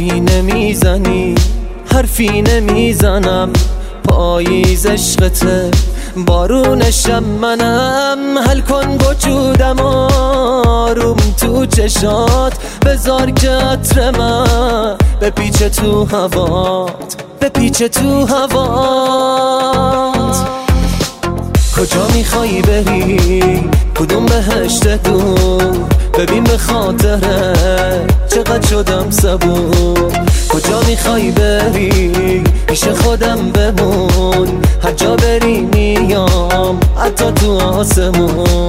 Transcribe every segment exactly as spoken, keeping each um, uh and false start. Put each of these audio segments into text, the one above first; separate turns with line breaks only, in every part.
حرفی نمیزنی حرفی نمیزنم، پاییز عشقته بارونشم منم. حل کن وجودم آروم تو چشات، بذار که عطر من بپیچه تو هوات، بپیچه تو هوات. کجا میخوایی بری؟ کدوم بهشت دور؟ ببین به خاطره چقدر شدم صبور. کجا میخوایی بری؟ پیش خودم بمون، هر جا بری میام حتی تو آسمون.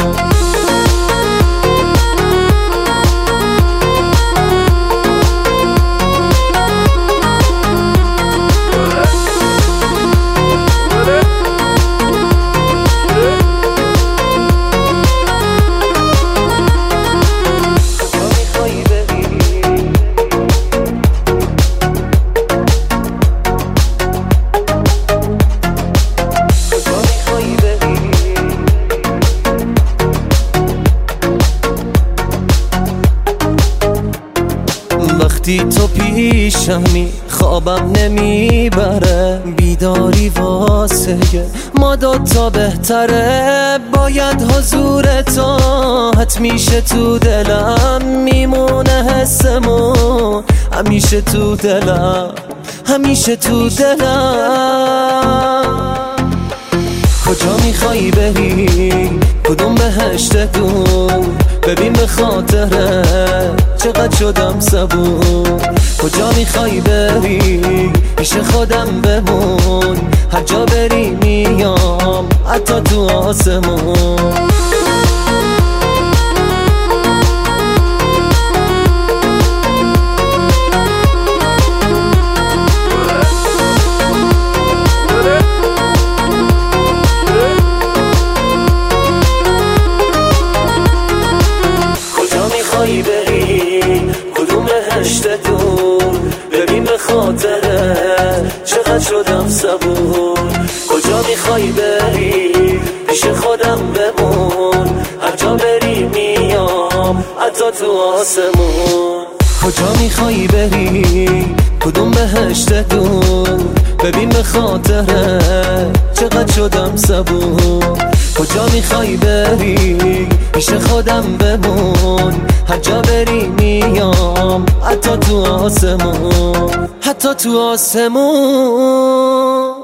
وقتی تو پیشمی خوابم نمیبره، بیداری واسه ما دوتا بهتره. باید حضور تو حتمیشه تو دلم، میمونه حسمون همیشه تو دلم، همیشه تو دلم. کجا میخوایی بری؟ کدوم بهشت دور؟ ببین به خاطره چقدر شدم صبور. کجا میخوایی بری؟ پیش خودم بمون، هر جا بری میام حتی تو آسمون. بری کدوم بهشت دور؟ ببین به خاطره چقدر شدم صبور. کجا میخوایی بری؟ پیش خودم بمون، هر جا بری میام حتی تو آسمون. کجا میخوایی بری؟ کدوم بهشت دور؟ ببین به خاطره چقدر شدم صبور. کجا میخوایی بری؟ پیش خودم بمون، هر جا بری میام حتی تو آسمون، حتی تو آسمون.